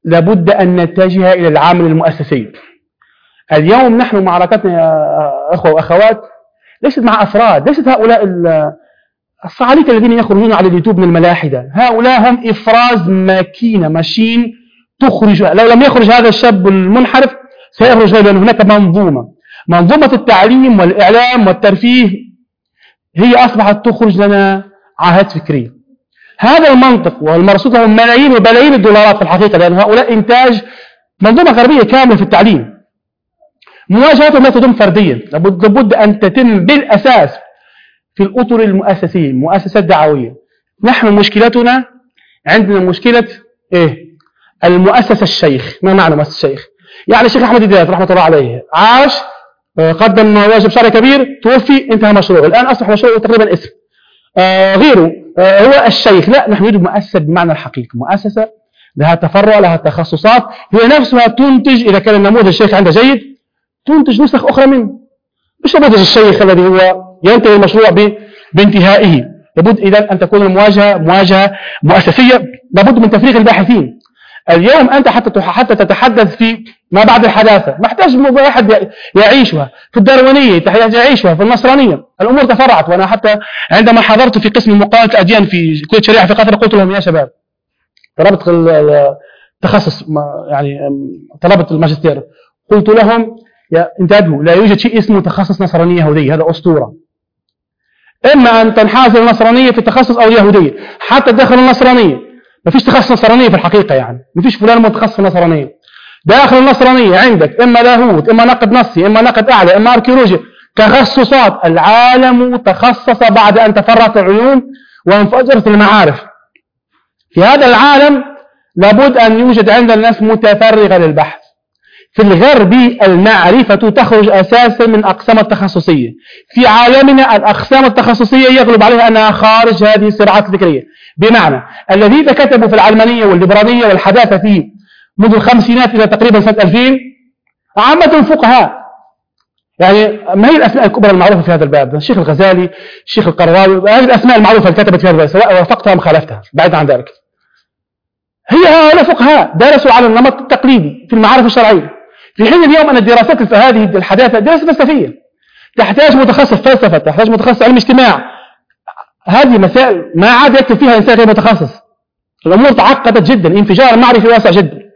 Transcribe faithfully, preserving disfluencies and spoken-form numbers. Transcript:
لابد أن نتجه إلى العامل المؤسسي. اليوم نحن معركتنا يا أخوة وأخوات ليست مع أفراد، ليست هؤلاء الصعاليك الذين يخرجون على اليوتيوب من الملاحدة، هؤلاء هم إفراز ماكينة ماشين تخرج. لو لم يخرج هذا الشاب المنحرف سيخرج غيره، لأن هناك منظومة منظومة التعليم والإعلام والترفيه هي أصبحت تخرج لنا عاهات فكرية. هذا المنطق والمرصود لهم ملايين وبلايين الدولارات في الحقيقة، لأن هؤلاء إنتاج منظومة غربية كاملة في التعليم. مواجهتهم لا تتم فرديا، لابد, لابد أن تتم بالأساس في الأطر المؤسسية، المؤسسات الدعوية. نحن مشكلتنا عندنا مشكلة إيه؟ المؤسسة الشيخ. ما معنى مؤسسة الشيخ؟ يعني الشيخ أحمد الديات رحمة الله عليه عاش، قدم واجب شرعي كبير، توفي، انتهى مشروعه، الآن أصبح مشروعه تقريبا اسم آه غيره آه هو الشيخ. لا، نحن نريد مؤسسة بمعنى الحقيقي، مؤسسة لها تفرع، لها تخصصات، هي نفسها تنتج. إذا كان النموذج الشيخ عنده جيد تنتج نسخ أخرى منه، مش نموذج الشيخ الذي هو ينتهي المشروع بانتهائه. لابد إذا أن تكون المواجهة مواجهة مؤسسية، لابد من تفريغ الباحثين. اليوم أنت حتى حتى تتحدث في ما بعد الحداثة محتاج واحد يعيشها في الداروينية، يحتاج يعيشها في النصرانية. الأمور تفرعت. وأنا حتى عندما حضرت في قسم مقاومة الأديان في كلية شريعة في قطر قلت لهم يا شباب طلبة التخصص يعني طلبة الماجستير، قلت لهم يا انتبهوا، لا يوجد شيء اسمه تخصص نصرانية يهودية، هذا أسطورة. إما أن تنحاز النصرانية في التخصص أو اليهودية، حتى داخل النصرانية ما فيش تخصص نصرانية في الحقيقة، يعني ما فيش فلان متخصص في النصرانية. داخل النصرانية عندك إما لاهوت، إما نقد نصي، إما نقد أعلى، إما أركيولوجيا، تخصصات. العالم تخصص بعد أن تفرقت العلوم وانفجرت المعارف. في هذا العالم لابد أن يوجد عند الناس متفرغة للبحث. في الغرب المعرفة تخرج أساسا من أقسام التخصصية. في عالمنا الأقسام التخصصية يغلب عليها أنها خارج هذه الصراعات الفكرية. بمعنى الذين كتبوا في العلمانية والليبرالية والحداثة في منذ الخمسينات إلى تقريبا سنة ألفين عامة الفقهاء. يعني ما هي الأسماء الكبرى المعروفة في هذا الباب؟ الشيخ الغزالي، الشيخ القرضاوي، هذه الأسماء المعروفة اللي كتبت في هذا الباب، سواء وافقتها أم خالفتها. بعيد عن ذلك، هي هؤلاء فقهاء درسوا على النمط التقليدي في المعارف الشرعية، في حين اليوم أن الدراسات في هذه الحداثة دراسة فلسفية، تحتاج متخصص فلسفة، تحتاج متخصص علم اجتماع. هذه مسائل ما عاد يكتب فيها إنسان غير متخصص. الأمور تعقدت جدا، انفجار معرفي واسع جدا.